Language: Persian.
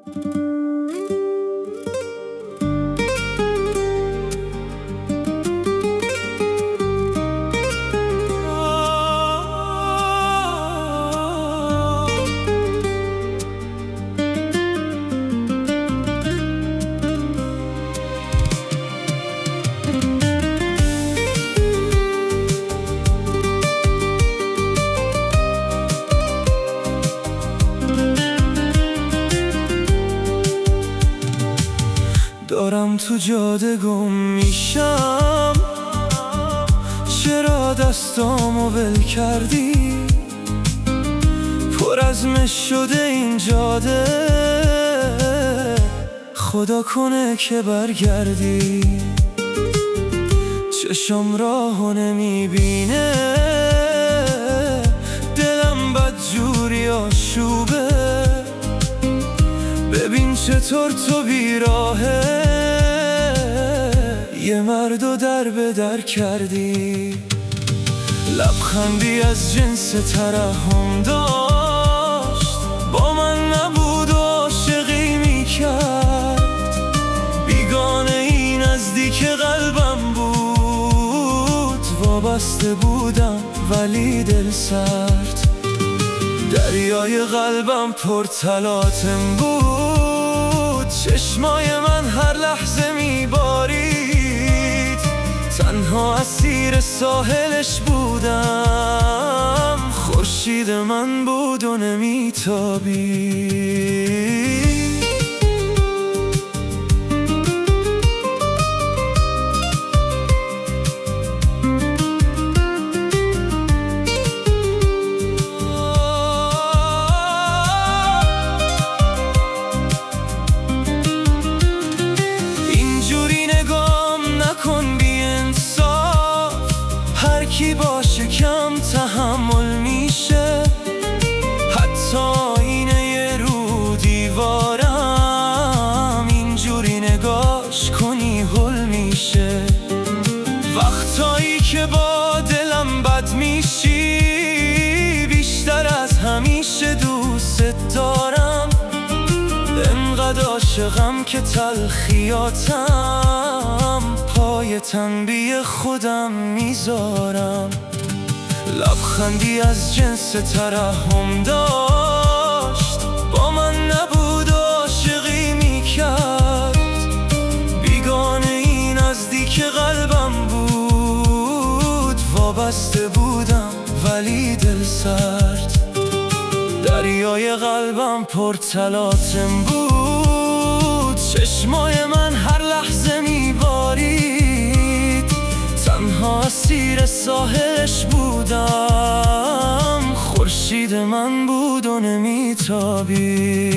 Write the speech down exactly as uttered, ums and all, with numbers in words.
دارم تو جاده گم میشم، چرا دستامو ول کردی؟ پر از مش شده این جاده، خدا کنه که برگردی. چشم راهو نمیبینه، دلم بدجوری آشوبه. ببین چطور تو بیراهه، یه مردو در به در کردی. لبخندی از جنس ترحم داشت، با من نبود و عاشقی میکرد. بیگانه ای نزدیک قلبم بود، وابسته بودم ولی دل سرد. دریای قلبم پر تلاطم بود، چشمای من هر لحظه میبارید. تنها اسیر ساحلش بودم، خورشید من بود و نمیتابید. کی باشه کم تحمل میشه، حتی اینه رو دیوارم اینجوری نگاش کنی هل میشه. وقتایی که با دلم بد میشی، بیشتر از همیشه دوست دارم. انقدر عاشقم که تلخیاتم پای تنبیه خودم میذارم. لبخندی از جنس ترحم داشت، با من نبود و عاشقی میکرد. بیگانه ای نزدیک قلبم بود، وابسته بودم ولی دل سرد. دریای قلبم پر تلاطم بود، چشمای من هر لحظه میبارید. تنها اسیر ساحلش بودم، خورشید من بود و نمیتابید.